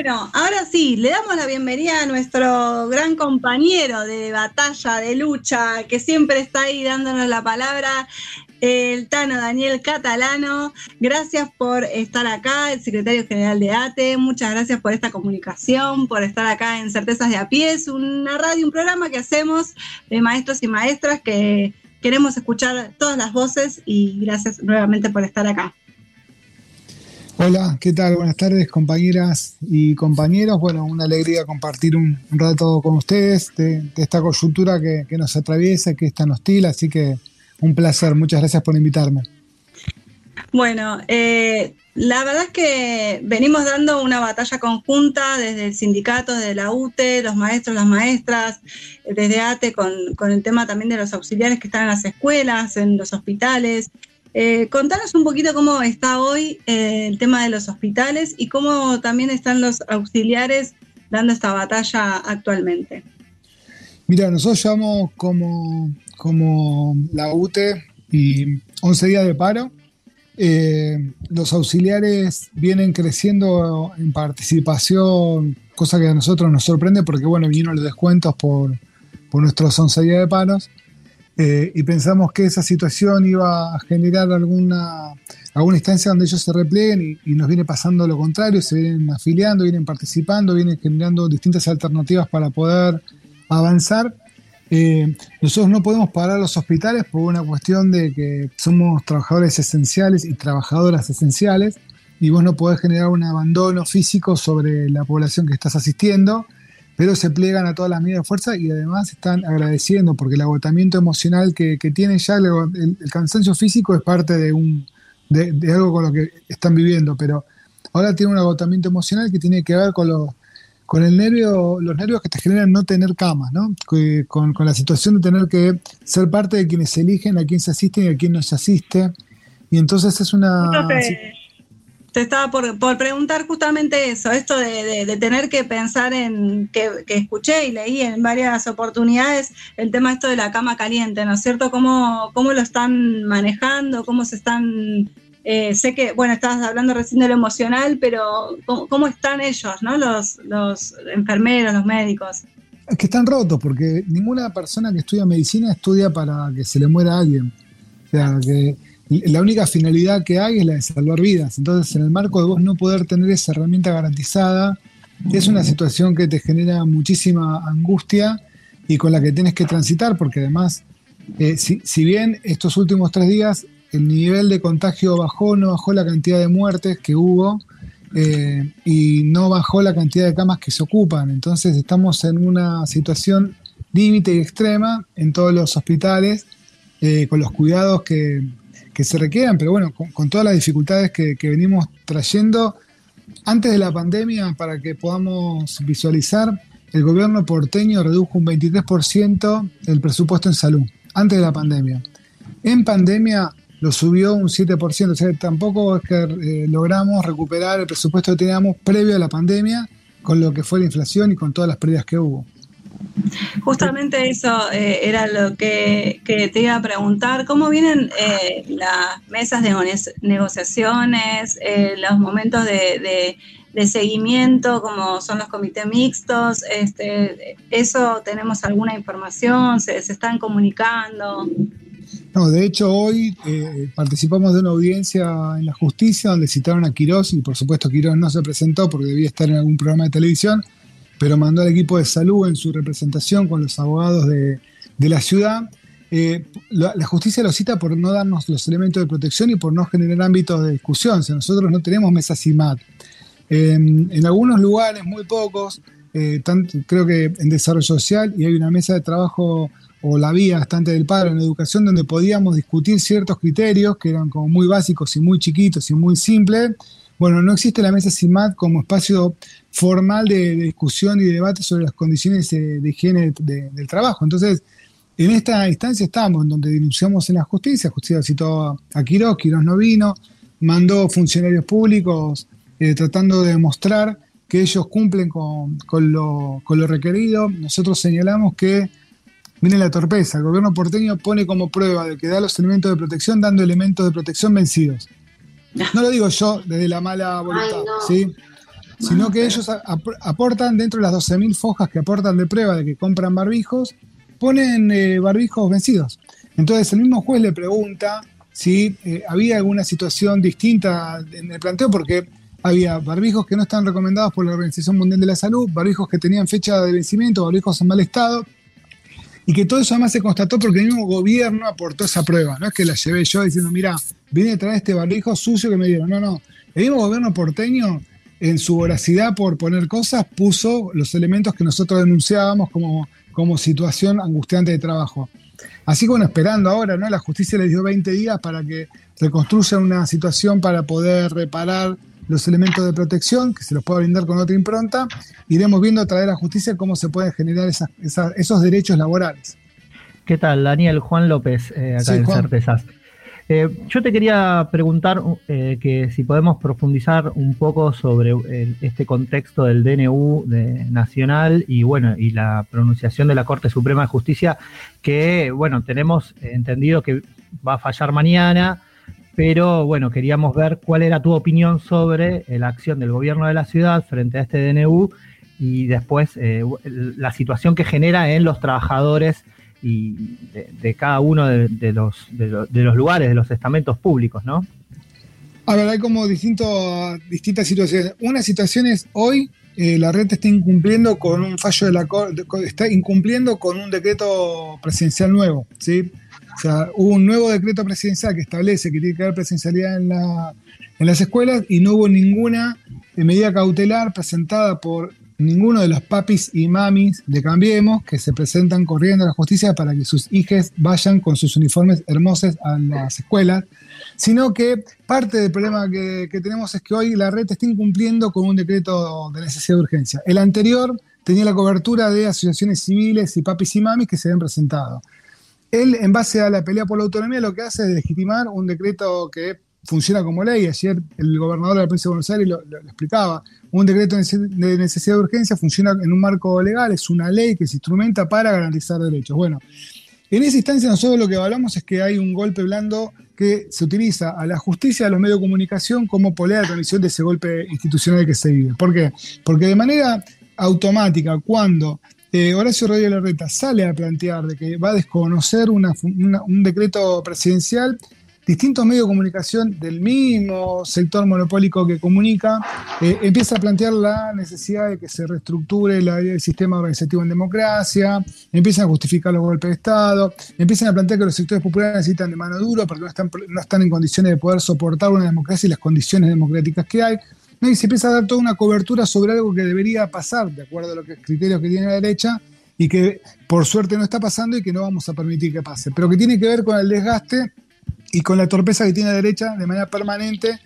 Bueno, ahora sí, le damos la bienvenida a nuestro gran compañero de batalla, de lucha, que siempre está ahí dándonos la palabra, el Tano Daniel Catalano. Gracias por estar acá, el secretario general de ATE. Muchas gracias por esta comunicación, por estar acá en Certezas de a Pie. Es una radio, un programa que hacemos de maestros y maestras que queremos escuchar todas las voces, y gracias nuevamente por estar acá. Hola, ¿qué tal? Buenas tardes, compañeras y compañeros. Bueno, una alegría compartir un rato con ustedes de esta coyuntura que nos atraviesa, que es tan hostil, así que un placer. Muchas gracias por invitarme. Bueno, la verdad es que venimos dando una batalla conjunta desde el sindicato, desde la UTE, los maestros, las maestras, desde ATE, con el tema también de los auxiliares que están en las escuelas, en los hospitales. Contanos un poquito cómo está hoy el tema de los hospitales y cómo también están los auxiliares dando esta batalla actualmente. Mira, nosotros llevamos como la UTE y 11 días de paro. Los auxiliares vienen creciendo en participación, cosa que a nosotros nos sorprende porque, bueno, vinieron los descuentos por nuestros 11 días de paros. Y pensamos que esa situación iba a generar alguna instancia donde ellos se replieguen y nos viene pasando lo contrario, se vienen afiliando, vienen participando, vienen generando distintas alternativas para poder avanzar. Nosotros no podemos parar los hospitales por una cuestión de que somos trabajadores esenciales y trabajadoras esenciales, y vos no podés generar un abandono físico sobre la población que estás asistiendo, pero se pliegan a todas las medidas de fuerza y además están agradeciendo porque el agotamiento emocional que tienen ya, el cansancio físico es parte de algo con lo que están viviendo, pero ahora tiene un agotamiento emocional que tiene que ver con los nervios que te generan no tener camas, ¿no? Con la situación de tener que ser parte de quienes eligen a quién se asiste y a quién no se asiste, y entonces es una... Te estaba por preguntar justamente eso, esto de tener que pensar en, que escuché y leí en varias oportunidades, el tema esto de la cama caliente, ¿no es cierto? ¿Cómo lo están manejando? ¿Cómo se están...? Sé que, bueno, estabas hablando recién de lo emocional, pero ¿cómo están ellos, ¿no? Los enfermeros, los médicos. Es que están rotos, porque ninguna persona que estudia medicina estudia para que se le muera a alguien. O sea, que... la única finalidad que hay es la de salvar vidas. Entonces, en el marco de vos no poder tener esa herramienta garantizada, es una situación que te genera muchísima angustia y con la que tienes que transitar, porque además, si bien estos últimos 3 días el nivel de contagio no bajó la cantidad de muertes que hubo, y no bajó la cantidad de camas que se ocupan. Entonces, estamos en una situación límite y extrema en todos los hospitales, con los cuidados que se requieran, pero bueno, con todas las dificultades que venimos trayendo. Antes de la pandemia, para que podamos visualizar, el gobierno porteño redujo un 23% el presupuesto en salud, antes de la pandemia. En pandemia lo subió un 7%, o sea, tampoco es que logramos recuperar el presupuesto que teníamos previo a la pandemia, con lo que fue la inflación y con todas las pérdidas que hubo. Justamente eso era lo que te iba a preguntar. ¿Cómo vienen las mesas de negociaciones, los momentos de seguimiento, como son los comités mixtos? ¿Eso tenemos alguna información? ¿Se están comunicando? No, de hecho hoy participamos de una audiencia en la justicia donde citaron a Quirós, y por supuesto Quirós no se presentó porque debía estar en algún programa de televisión, pero mandó al equipo de salud en su representación con los abogados de la ciudad. La justicia lo cita por no darnos los elementos de protección y por no generar ámbitos de discusión. O sea, nosotros no tenemos mesas CIMAT. En algunos lugares, muy pocos, creo que en desarrollo social, y hay una mesa de trabajo, o la vía bastante del paro en educación, donde podíamos discutir ciertos criterios que eran como muy básicos y muy chiquitos y muy simples. Bueno, no existe la mesa CIMAT como espacio formal de discusión y de debate sobre las condiciones de higiene del trabajo. Entonces, en esta instancia estamos, en donde denunciamos en la justicia citó a Quirós no vino, mandó funcionarios públicos tratando de demostrar que ellos cumplen con lo requerido. Nosotros señalamos que, miren la torpeza, el gobierno porteño pone como prueba de que da los elementos de protección dando elementos de protección vencidos. No lo digo yo desde la mala voluntad, ¿sí? sino que ellos aportan dentro de las 12.000 fojas que aportan de prueba de que compran barbijos, ponen barbijos vencidos. Entonces el mismo juez le pregunta si había alguna situación distinta en el planteo, porque había barbijos que no están recomendados por la Organización Mundial de la Salud, barbijos que tenían fecha de vencimiento, barbijos en mal estado, y que todo eso además se constató porque el mismo gobierno aportó esa prueba. No es que la llevé yo diciendo, mira, vine a traer este barbijo sucio que me dieron. No. El mismo gobierno porteño, en su voracidad por poner cosas, puso los elementos que nosotros denunciábamos como situación angustiante de trabajo. Así que bueno, esperando ahora, ¿no? La justicia les dio 20 días para que reconstruyan una situación para poder reparar los elementos de protección, que se los pueda brindar con otra impronta. Iremos viendo a través de la justicia cómo se pueden generar esos derechos laborales. ¿Qué tal, Daniel? Juan López, acá en Certezas. Yo te quería preguntar que si podemos profundizar un poco sobre este contexto del DNU nacional y la pronunciación de la Corte Suprema de Justicia, que tenemos entendido que va a fallar mañana, pero queríamos ver cuál era tu opinión sobre la acción del gobierno de la ciudad frente a este DNU y después la situación que genera en los trabajadores y de cada uno de los lugares, de los estamentos públicos, ¿no? A ver, hay como distintas situaciones. Una situación es hoy la red está incumpliendo con un fallo de la Corte, está incumpliendo con un decreto presidencial nuevo, ¿sí? O sea, hubo un nuevo decreto presidencial que establece que tiene que haber presencialidad en las escuelas y no hubo ninguna medida cautelar presentada por ninguno de los papis y mamis de Cambiemos que se presentan corriendo a la justicia para que sus hijas vayan con sus uniformes hermosos a las escuelas, sino que parte del problema que tenemos es que hoy la red está incumpliendo con un decreto de necesidad de urgencia. El anterior tenía la cobertura de asociaciones civiles y papis y mamis que se habían presentado. Él, en base a la pelea por la autonomía, lo que hace es legitimar un decreto que funciona como ley. Ayer el gobernador de la provincia de Buenos Aires lo explicaba. Un decreto de necesidad de urgencia funciona en un marco legal, es una ley que se instrumenta para garantizar derechos. Bueno, en esa instancia nosotros lo que evaluamos es que hay un golpe blando que se utiliza a la justicia, a los medios de comunicación como polea de transmisión de ese golpe institucional que se vive. ¿Por qué? Porque de manera automática, cuando Horacio Rodríguez Larreta sale a plantear de que va a desconocer un decreto presidencial, distintos medios de comunicación del mismo sector monopólico que comunica empieza a plantear la necesidad de que se reestructure el sistema organizativo en democracia, empiezan a justificar los golpes de Estado, empiezan a plantear que los sectores populares necesitan de mano dura porque no están en condiciones de poder soportar una democracia y las condiciones democráticas que hay. Y se empieza a dar toda una cobertura sobre algo que debería pasar, de acuerdo a los criterios que tiene la derecha, y que por suerte no está pasando y que no vamos a permitir que pase, pero que tiene que ver con el desgaste y con la torpeza que tiene la derecha de manera permanente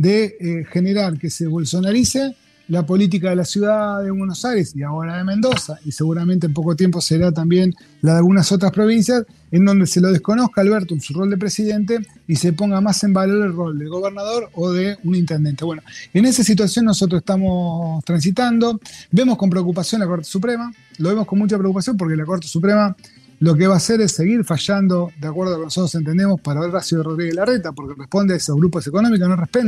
de generar que se bolsonarice la política de la ciudad de Buenos Aires y ahora de Mendoza, y seguramente en poco tiempo será también la de algunas otras provincias, en donde se lo desconozca a Alberto en su rol de presidente y se ponga más en valor el rol del gobernador o de un intendente. Bueno, en esa situación nosotros estamos transitando, vemos con preocupación la Corte Suprema, lo vemos con mucha preocupación porque la Corte Suprema lo que va a hacer es seguir fallando, de acuerdo a lo que nosotros entendemos, para Horacio Rodríguez Larreta, porque responde a esos grupos económicos,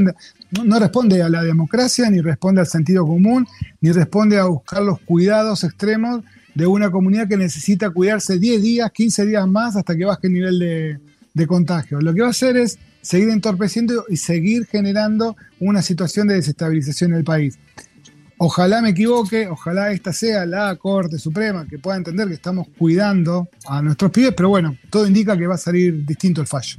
no responde a la democracia, ni responde al sentido común, ni responde a buscar los cuidados extremos de una comunidad que necesita cuidarse 10 días, 15 días más hasta que baje el nivel de contagio. Lo que va a hacer es seguir entorpeciendo y seguir generando una situación de desestabilización en el país. Ojalá me equivoque, ojalá esta sea la Corte Suprema que pueda entender que estamos cuidando a nuestros pibes, pero bueno, todo indica que va a salir distinto el fallo.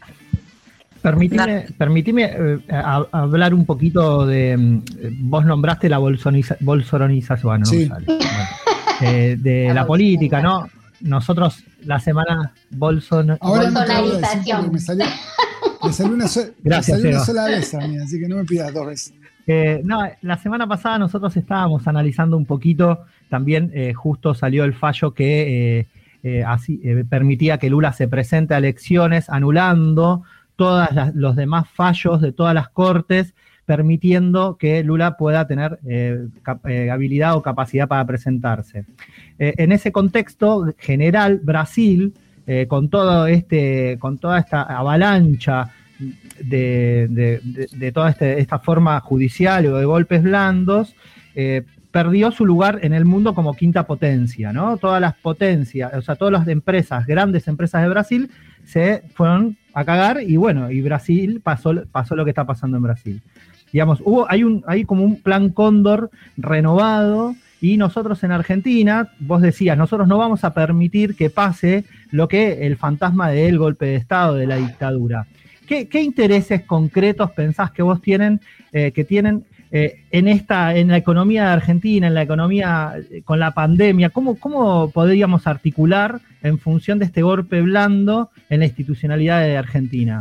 Permitime hablar un poquito de... Vos nombraste la bolsonarización, ¿no? Sí. De la política, ¿no? Nosotros la semana bolsonarización. Me salió una sola vez a mí, así que no me pidas 2 veces. La semana pasada nosotros estábamos analizando un poquito, también justo salió el fallo que permitía que Lula se presente a elecciones, anulando todos los demás fallos de todas las cortes, permitiendo que Lula pueda tener habilidad o capacidad para presentarse. En ese contexto general, Brasil, con toda esta avalancha de toda esta forma judicial o de golpes blandos, perdió su lugar en el mundo como quinta potencia, ¿no? Todas las potencias, o sea, todas las empresas, grandes empresas de Brasil, se fueron a cagar y bueno, y Brasil pasó lo que está pasando en Brasil. Digamos, hay como un plan Cóndor renovado, y nosotros en Argentina, vos decías, nosotros no vamos a permitir que pase lo que el fantasma del golpe de Estado, de la dictadura. ¿Qué intereses concretos pensás que vos tienen en la economía de Argentina, en la economía con la pandemia? ¿Cómo podríamos articular en función de este golpe blando en la institucionalidad de Argentina?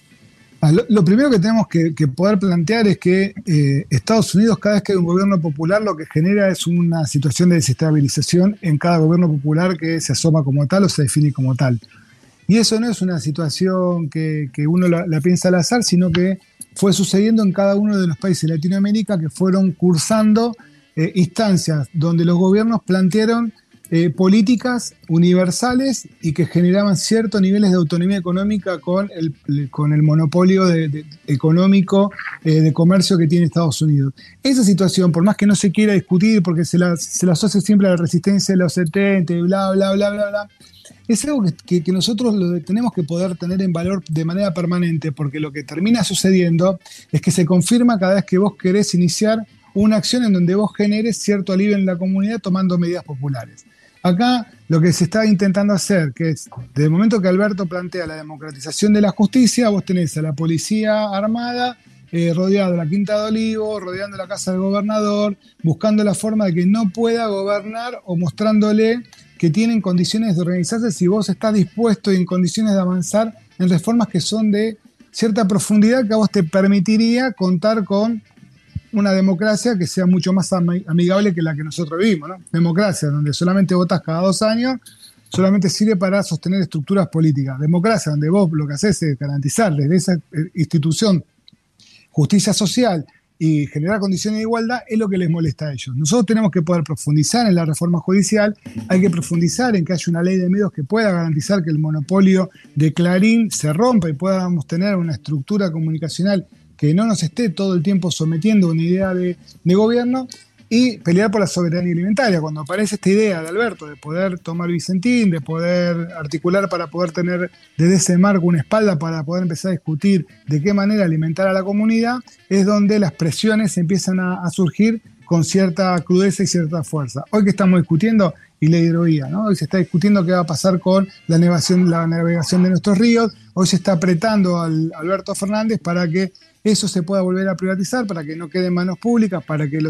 Lo primero que tenemos que poder plantear es que Estados Unidos, cada vez que hay un gobierno popular, lo que genera es una situación de desestabilización en cada gobierno popular que se asoma como tal o se define como tal. Y eso no es una situación que uno la piensa al azar, sino que fue sucediendo en cada uno de los países de Latinoamérica que fueron cursando instancias donde los gobiernos plantearon políticas universales y que generaban ciertos niveles de autonomía económica con el monopolio económico de comercio que tiene Estados Unidos. Esa situación, por más que no se quiera discutir, porque se la asocia siempre a la resistencia de los 70 y bla, bla, bla, bla, bla, es algo que nosotros tenemos que poder tener en valor de manera permanente, porque lo que termina sucediendo es que se confirma cada vez que vos querés iniciar una acción en donde vos generes cierto alivio en la comunidad tomando medidas populares. Acá lo que se está intentando hacer, que es, desde el momento que Alberto plantea la democratización de la justicia, vos tenés a la policía armada rodeando la Quinta de Olivos, rodeando la casa del gobernador, buscando la forma de que no pueda gobernar o mostrándole que tienen condiciones de organizarse si vos estás dispuesto y en condiciones de avanzar en reformas que son de cierta profundidad que a vos te permitiría contar con una democracia que sea mucho más amigable que la que nosotros vivimos, ¿no? Democracia, donde solamente votás cada 2 años, solamente sirve para sostener estructuras políticas. Democracia, donde vos lo que haces es garantizar desde esa institución justicia social y generar condiciones de igualdad, es lo que les molesta a ellos. Nosotros tenemos que poder profundizar en la reforma judicial, hay que profundizar en que haya una ley de medios que pueda garantizar que el monopolio de Clarín se rompa y podamos tener una estructura comunicacional que no nos esté todo el tiempo sometiendo a una idea de gobierno, y pelear por la soberanía alimentaria. Cuando aparece esta idea de Alberto de poder tomar Vicentín, de poder articular para poder tener desde ese marco una espalda para poder empezar a discutir de qué manera alimentar a la comunidad, es donde las presiones empiezan a surgir con cierta crudeza y cierta fuerza. Hoy que estamos discutiendo, y la hidrovía, ¿no? Hoy se está discutiendo qué va a pasar con la navegación de nuestros ríos, hoy se está apretando a Alberto Fernández para que eso se pueda volver a privatizar, para que no quede en manos públicas, para que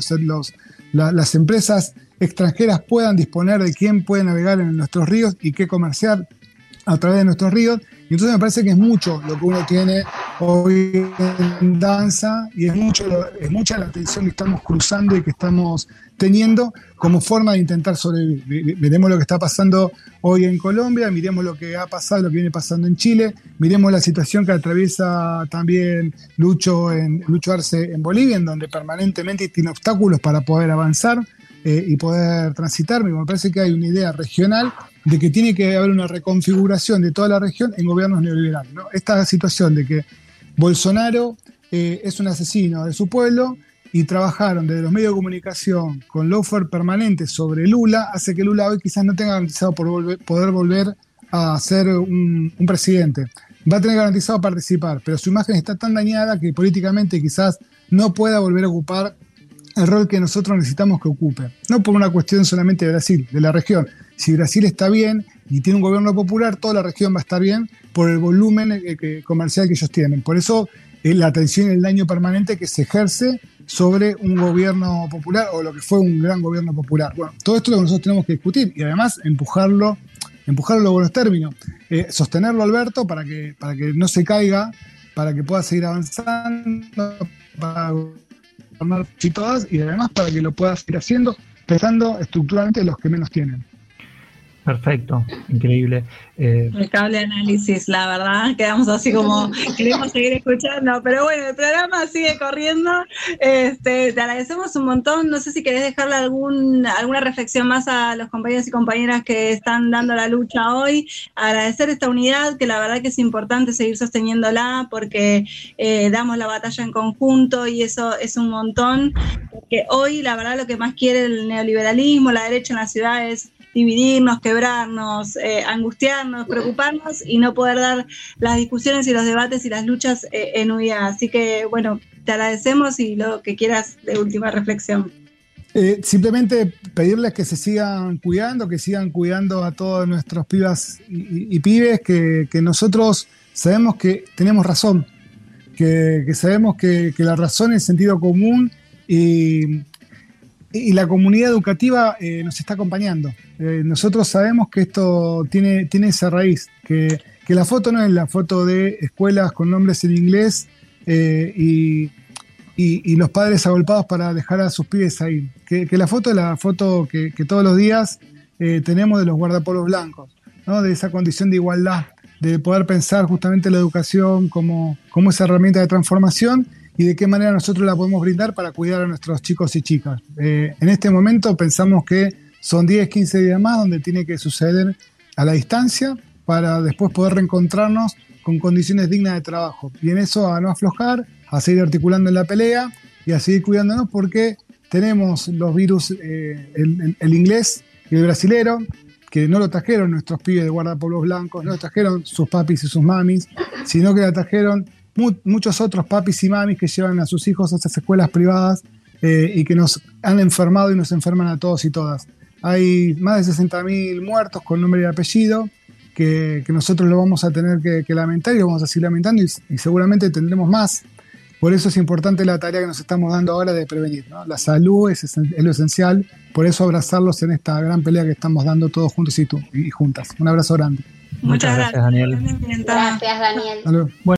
las empresas extranjeras puedan disponer de quién puede navegar en nuestros ríos y qué comerciar a través de nuestros ríos. Y entonces me parece que es mucho lo que uno tiene hoy en danza, y es mucha la tensión que estamos cruzando y que estamos teniendo como forma de intentar sobrevivir. Miremos lo que está pasando hoy en Colombia, miremos lo que ha pasado, lo que viene pasando en Chile, miremos la situación que atraviesa también Lucho Arce en Bolivia, en donde permanentemente tiene obstáculos para poder avanzar y poder transitar. Me parece que hay una idea regional de que tiene que haber una reconfiguración de toda la región en gobiernos neoliberales, ¿no? Esta situación de que Bolsonaro es un asesino de su pueblo y trabajaron desde los medios de comunicación con lawfare permanente sobre Lula, hace que Lula hoy quizás no tenga garantizado poder volver a ser un presidente. Va a tener garantizado participar, pero su imagen está tan dañada que políticamente quizás no pueda volver a ocupar el rol que nosotros necesitamos que ocupe. No por una cuestión solamente de Brasil, de la región. Si Brasil está bien y tiene un gobierno popular, toda la región va a estar bien por el volumen comercial que ellos tienen. Por eso la atención y el daño permanente que se ejerce sobre un gobierno popular o lo que fue un gran gobierno popular. Bueno, todo esto es lo que nosotros tenemos que discutir y además empujarlo en buenos términos. Sostenerlo, Alberto, para que no se caiga, para que pueda seguir avanzando, para gobernar y todas, y además para que lo pueda seguir haciendo, pensando estructuralmente en los que menos tienen. Perfecto, increíble. El cable análisis, la verdad, quedamos así como, queremos seguir escuchando, pero bueno, el programa sigue corriendo. Te agradecemos un montón. No sé si querés dejarle alguna reflexión más a los compañeros y compañeras que están dando la lucha hoy. Agradecer esta unidad, que la verdad que es importante seguir sosteniéndola, porque damos la batalla en conjunto y eso es un montón. Porque hoy, la verdad, lo que más quiere el neoliberalismo, la derecha en la ciudad es dividirnos, quebrarnos, angustiarnos, preocuparnos y no poder dar las discusiones y los debates y las luchas en unidad. Así que, bueno, te agradecemos y lo que quieras de última reflexión. Simplemente pedirles que se sigan cuidando, que sigan cuidando a todos nuestros pibas y pibes, que nosotros sabemos que tenemos razón, que sabemos que la razón es sentido común y la comunidad educativa nos está acompañando. Nosotros sabemos que esto tiene esa raíz, que la foto no es la foto de escuelas con nombres en inglés y los padres agolpados para dejar a sus pibes ahí. Que la foto es la foto que todos los días tenemos de los guardapolos blancos, ¿no? De esa condición de igualdad, de poder pensar justamente la educación como esa herramienta de transformación y de qué manera nosotros la podemos brindar para cuidar a nuestros chicos y chicas. En este momento pensamos que son 10, 15 días más donde tiene que suceder a la distancia para después poder reencontrarnos con condiciones dignas de trabajo. Y en eso a no aflojar, a seguir articulando en la pelea y a seguir cuidándonos porque tenemos los virus, el inglés y el brasilero, que no lo trajeron nuestros pibes de guardapolos blancos, no lo trajeron sus papis y sus mamis, sino que lo trajeron muchos otros papis y mamis que llevan a sus hijos a esas escuelas privadas y que nos han enfermado y nos enferman a todos y todas. Hay más de 60.000 muertos con nombre y apellido que nosotros lo vamos a tener que lamentar y lo vamos a seguir lamentando y seguramente tendremos más. Por eso es importante la tarea que nos estamos dando ahora de prevenir, ¿no? La salud es lo esencial, por eso abrazarlos en esta gran pelea que estamos dando todos juntos y juntas. Un abrazo grande. Muchas gracias, Daniel. Gracias, Daniel. Bueno.